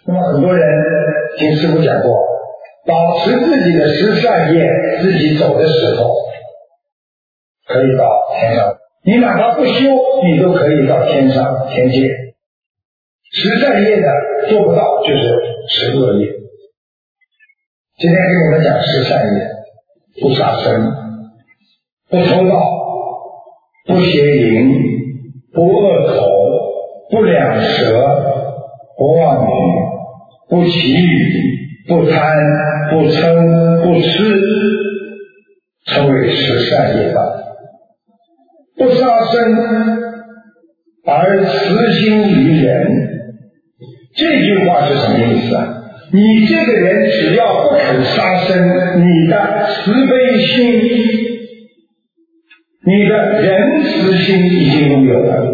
那么很多人听师父讲过，保持自己的十善业，自己走的时候可以到天上，你哪怕不修，你都可以到天上天界。十善业的做不到，就是十恶业。今天给你们讲十善业：不杀生，不偷盗，不邪淫，不恶口，不两舌，不妄语，不绮语，不贪，不嗔，不痴，称为十善业道。不杀生而慈心于人，这句话是什么意思啊？你这个人只要不肯杀生，你的慈悲心，你的仁慈心已经拥有了。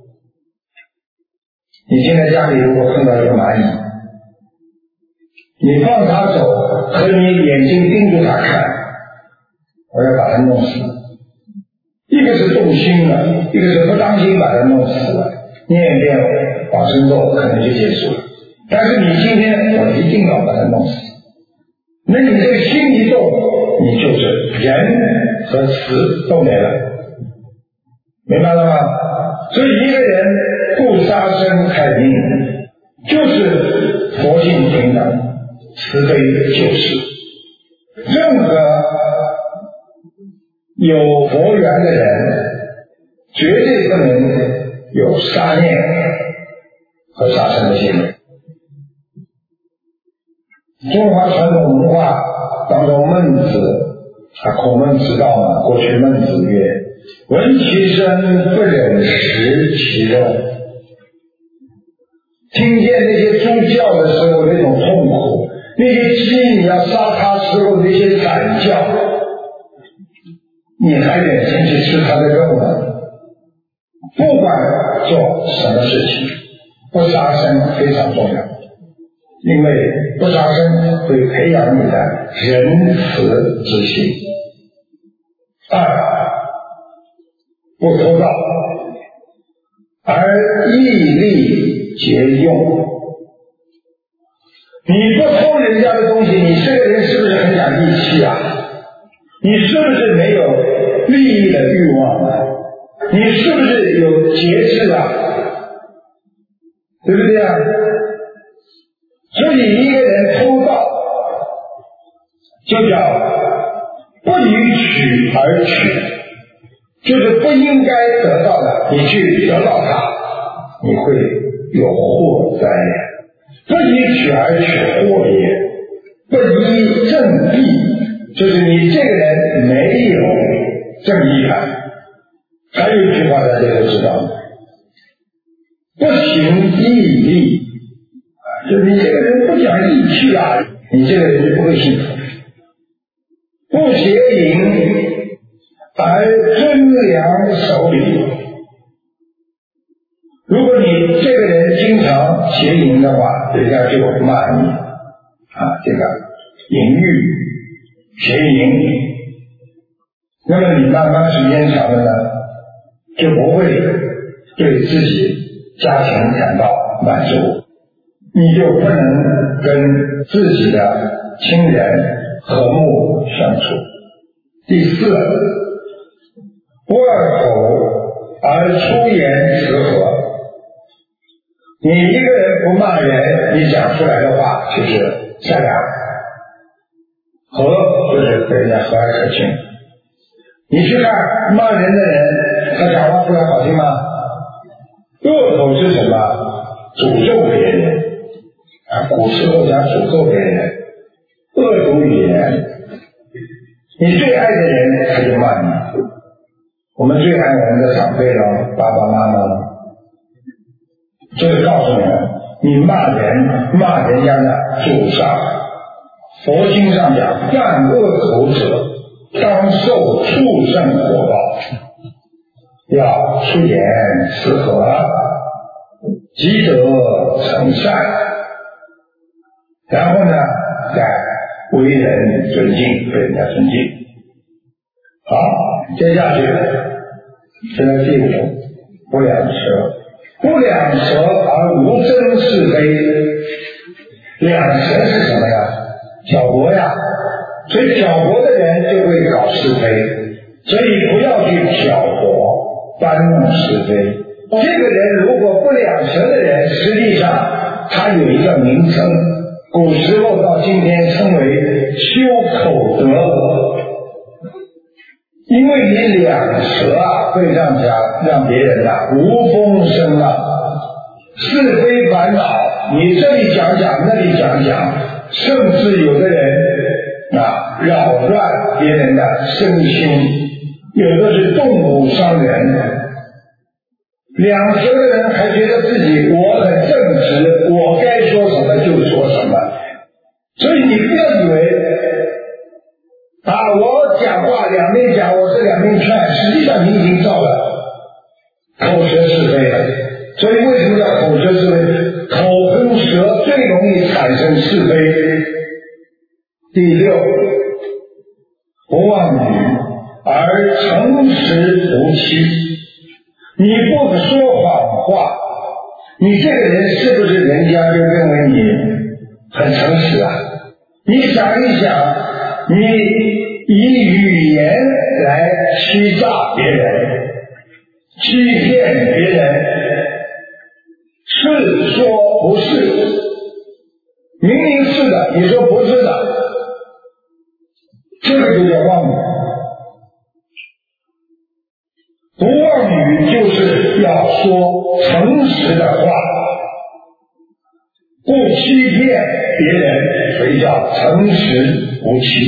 你现在家里如果碰到一个蚂蚁，你放它走，和你眼睛盯着它看，我要把它弄死。一个是动心了，一个是不当心把它弄死了，念一遍往生咒可能就结束了。但是你今天我一定要把它弄死，那你这个心一动，你就是仁和慈都没了，明白了吗？所以一个人不杀生开命，就是佛性平等，慈悲救世。任何有佛缘的人，绝对不能有杀念和杀生的行为。中华传统文化当中，孟子孔孟之道嘛，过去孟子曰：闻其声，不忍食其肉。听见那些猪叫的时候那种痛苦，那些鸡你要杀它时候那些惨叫，你还忍心去吃它的肉呢？不管做什么事情，不杀生非常重要，因为不杀生会培养你的仁慈之心。二，不偷盗，而义利节用。你不偷人家的东西，你这个人是不是很讲义气啊？你是不是没有利益的欲望啊？你是不是有节制啊？对不对啊？所以一个人偷盗就叫不予取而取，就是不应该得到的你去得到它，你会有祸灾呀。不以取而取祸也，不依正义，就是你这个人没有正义感。还有一句话大家都知道，不行义利，就是你这个人不讲义气啊，你这个人就不会幸福。不邪淫而尊良守礼，如果你这个人经常邪淫的话，人家就骂你这个淫欲邪淫，那么你慢慢时间长了呢，就不会对自己家庭感到满足，你就不能跟自己的亲人和睦相处。第四，不二口而出言辞和。你一个人不骂人，你讲出来的话就是善良，和就是对人家和蔼可亲。你去看骂人的人，他讲话出来好听吗？恶口是什么？诅咒别人古时候讲诅咒别人，恶毒语言。你最爱的人他就骂你，我们最爱我们的长辈了，爸爸妈妈了，就是告诉你们，你骂人家的祖上，佛经上讲，犯恶口者当受畜生果报，要出言辞和，积德成善，然后呢再为人尊敬，被人家尊敬。好，接下去现在第五，不两舌。不两舌而无争是非， 两舌是什么呀？挑拨呀，所以挑拨的人就会搞是非，所以不要去挑拨搬弄是非。这个人如果不两舌的人，实际上他有一个名称，古时候到今天称为修口德，因为你两舌会让别人无风声浪，是非烦恼你这里讲讲那里讲讲，甚至有的人扰乱别人的身心，有的是动武伤人。两舌的人还觉得自己我很正直，我该说什么就说什么，所以你不要以为我讲话两面讲，我是两面劝，实际上你已经造了口舌是非了。所以为什么叫口舌是非？口跟舌最容易产生是非。第六，不妄语而诚实无欺。你不说谎话，你这个人是不是人家就认为你很诚实啊？你想一想，你以语言来欺诈别人，欺骗别人，是说不是，明明是的你说不是的，这个就叫妄语。不妄语就是要说诚实的话，不欺骗别人，所以叫诚实无欺。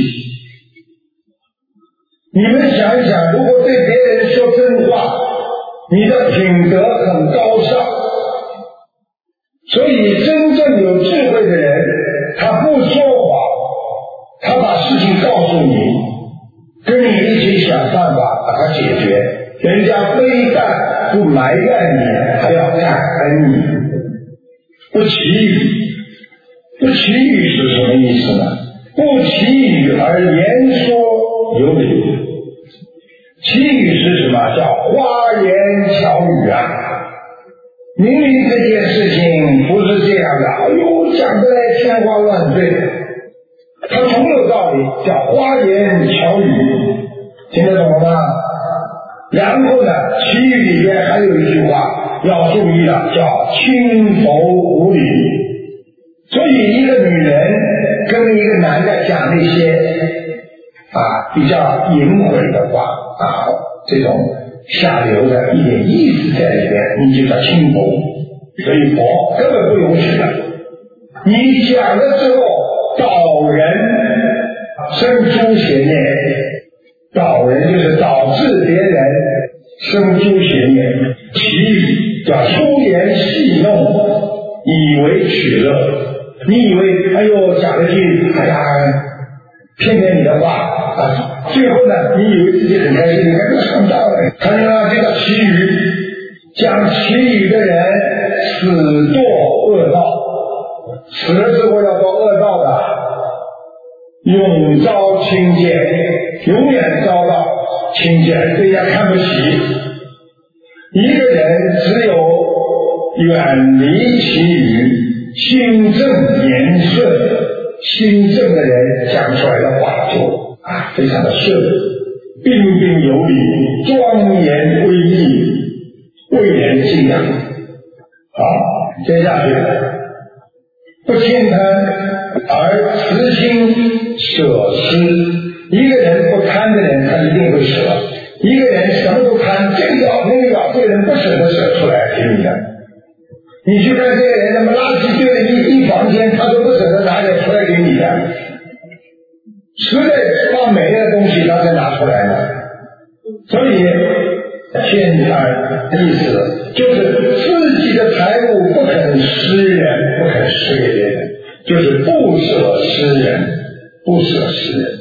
你们想一想，如果对别人说真话，你的品德很高尚。所以真正有智慧的人，他不说谎，他把事情告诉你，跟你一起想办法把它解决。人家非但不埋怨你，还要感恩你。不祈语，不祈语是什么意思呢？不祈语而言说有理。祈语是什么？叫花言巧语啊！明明这件事情不是这样的，哎呦，讲得来天花乱坠，它总有道理，叫花言巧语，听得懂了吗？然后呢，祈语里边还有一句话要注意了，叫轻浮无礼。所以一个女人跟一个男的讲那些比较淫秽的话这种下流的一点意思在里边，你就叫轻浮。所以佛根本不容许的。你讲了之后导人生诸邪念，导人就是导致别人生诸邪念。祈语叫粗言戏弄，以为取乐。你以为哎呦讲了句骗骗你的话最后呢你以为自己很开心，你还没上当了。看见了，这个祈语，讲祈语的人死堕恶道，死了之后要到恶道的，永遭轻贱，永远遭到轻贱，被人家看不起。一个人只有远离祈语，心正言顺，心正的人讲出来的话就非常的顺，彬彬有礼，庄严威仪，为人敬仰。好，接下去，不轻贪而慈心舍施。一个人不贪的人，他一定会舍；一个人什么都贪，这个要那个要，这个人不舍得舍出来给你的。你去看这个人，那么垃圾堆了一房间，他都不舍得拿点出来给你的。实在放没的东西，他才拿出来的。所以欠贪意思就是自己的财物不肯施人，不肯施给别人，就是不舍施人，不舍施人。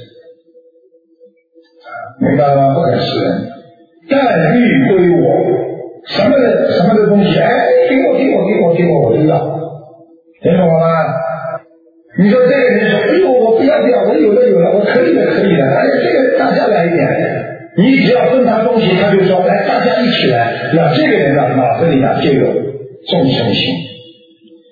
明白吗？不肯施人，但欲归我。什么的东西，给我，我都要，听懂了吗？你说这个人说，哎呦，我不要，我有了，我可以的，哎呀，这个大家来一点。你只要分他东西，他就说，来，大家一起来。那这个人脑子里就有众生心，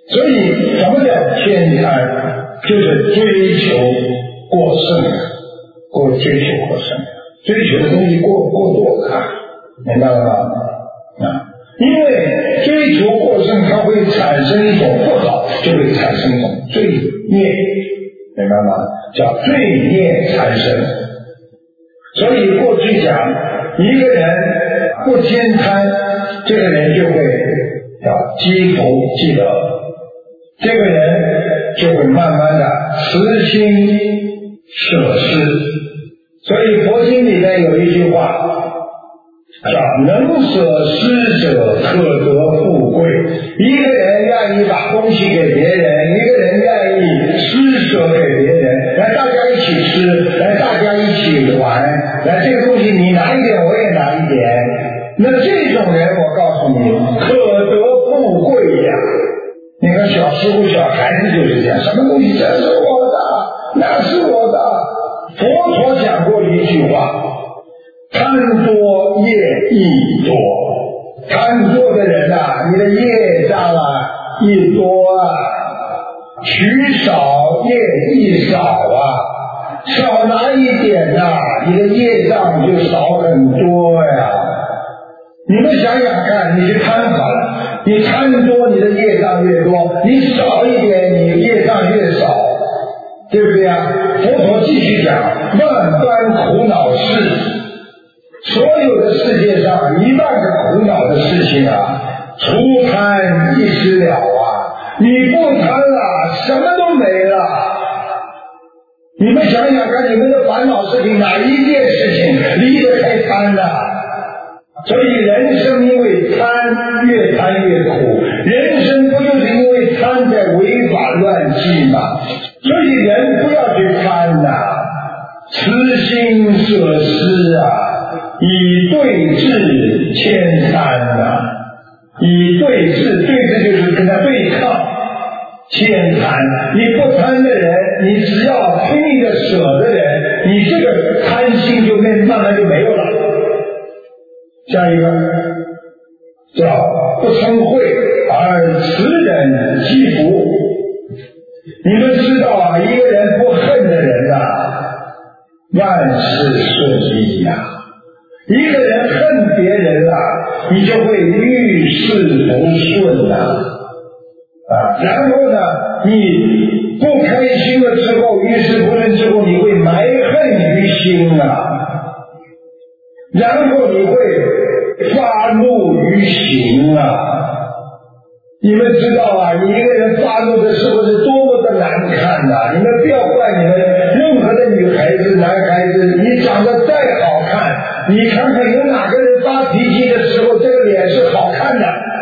所以什么叫偏贪？就是追求过剩，追求过剩，追求的东西过多了，明白了吗？因为追求过剩，它会产生一种不好，就会产生一种罪孽，明白吗？叫罪孽缠身。所以过去讲，一个人不兼贪，这个人就会要积福积德，这个人就会慢慢的慈心舍施。所以佛经里面有一句话叫能舍施者可得富贵。一个人愿意把东西给别人，一个人愿意施舍给别人，来大家一起吃，来大家一起玩，来这个东西你拿一点我也拿一点，那这种人我告诉你可得富贵呀。你看小时候小孩子就是这样，什么东西这是我的那是我的。佛陀讲过一句话，贪多业亦多。贪多的人你的业障亦多取少业亦少少拿一点你的业障就少很多呀。你们想想看，你是贪好了，你贪多你的业障越多，你少一点你业障越少，对不对佛陀继续讲，万般苦恼事，所有的世界上1万个苦恼的事情除贪一时了你不贪了什么都没了。你们想想看，你们的烦恼事情哪一件事情离得开贪呢？所以人生因为贪越贪越苦，人生不就是因为贪在违法乱纪吗？所以人不要去贪慈心舍施以对治谦贪以对治，对治就是跟他对抗谦贪。你不贪的人，你只要拼命的舍的人，你这个贪心就慢慢就没有了。下一个叫不嗔恚而慈忍积福。你们知道一个人不恨的人万事顺利一个人恨别人你就会遇事不顺然后呢，你不开心了之后，遇事不顺之后，你会埋恨于心然后你会发怒于行你们知道你一个人发怒的时候是多么的难看你们不要怪你们任何的女孩子男孩子，你长得再好看，你看看有哪个人发脾气的时候这个脸是好看的？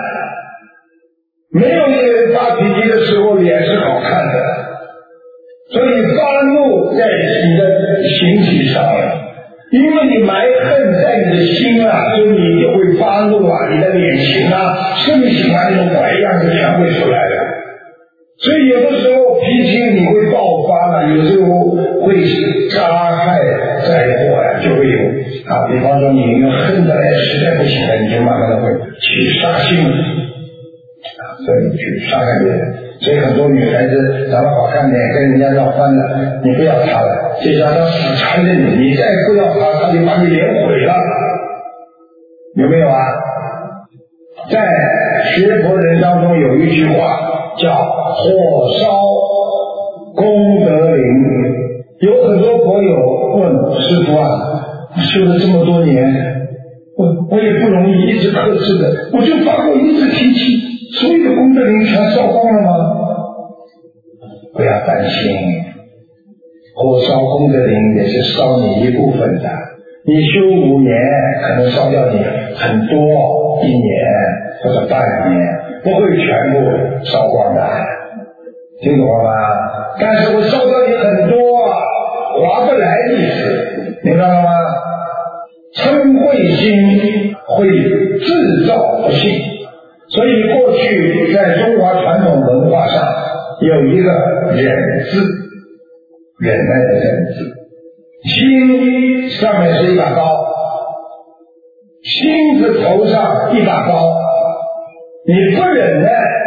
没有一个人发脾气的时候脸是好看的。所以发怒在你的形体上因为你埋恨在你的心所以你就会发怒你的脸型身形那种怪样子全会出来的。所以有的时候脾气你会爆发有时候会杀害灾祸就会有比方说你恨得来实在不行了，你就慢慢的会起杀心所以去杀害别人。所以很多女孩子长得好看点跟人家闹翻了，你不要她了，就叫她死缠着你，你再不要她，她就把你脸毁了，有没有在学佛人当中有一句话叫火烧功德林。有很多朋友问师父修了这么多年，我也不容易一直克制的，我就发过一次脾气，所有的功德林全烧光了吗？不要担心，火烧功德林也是烧你一部分的，你修5年可能烧掉你很多，1年或者半年，不会全部烧光的，听懂了吗？但是我烧掉你很多划不来意思，明白了吗？嗔恚心会制造不幸，所以过去在中华传统文化上有一个忍字，忍耐的忍字，心上面是一把刀，心字头上一把刀，你不忍耐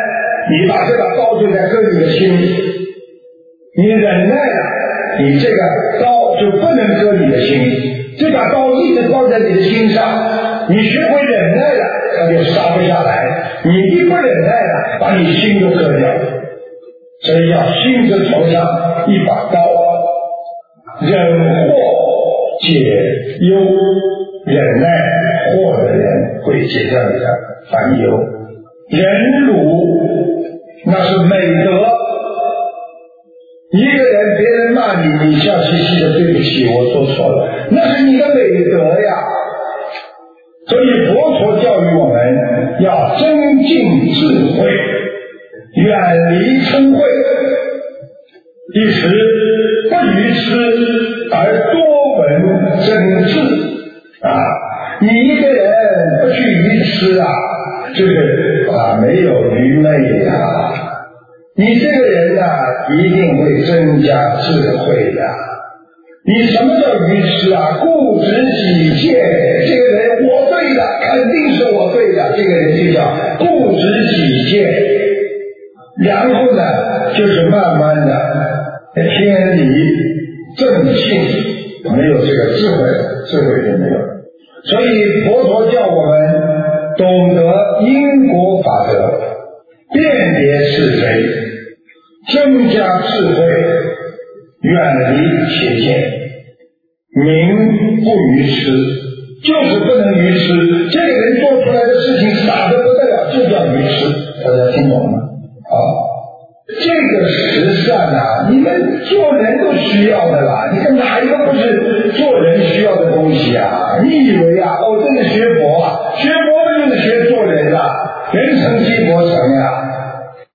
你把这把刀就在割你的心，你忍耐了，你这个刀就不能割你的心。这把刀一直放在你的心上，你学会忍耐了，它就杀不下来。你一不忍耐了，把你心就割掉。所以要心字头上一把刀，忍祸解忧，忍耐祸的人会解掉你的烦忧。忍辱那是美德。一个人别人骂你，你笑嘻嘻的，对不起，我说错了，那是你的美德呀。所以佛陀教育我们要增进智慧，远离嗔恚，一时不愚痴而多闻真智啊！你一个人不去愚痴啊，就是没有愚昧啊。你这个人一定会增加智慧的。你什么叫愚痴啊？固执己见，这个人我对的，肯定是我对的，这个人就叫固执己见。然后呢，就是慢慢的偏离正性，没有这个智慧就没有。所以佛陀叫我们懂得因果法则，辨别是非，增加智慧，远离邪见，明不愚痴，就是不能愚痴。这个人做出来的事情傻得不得了，就叫愚痴。大家听懂了吗？这个实善你们做人都需要的啦。你看哪一个不是做人需要的东西啊？你以为这是学佛学佛就是学做人啦，人成即佛成呀。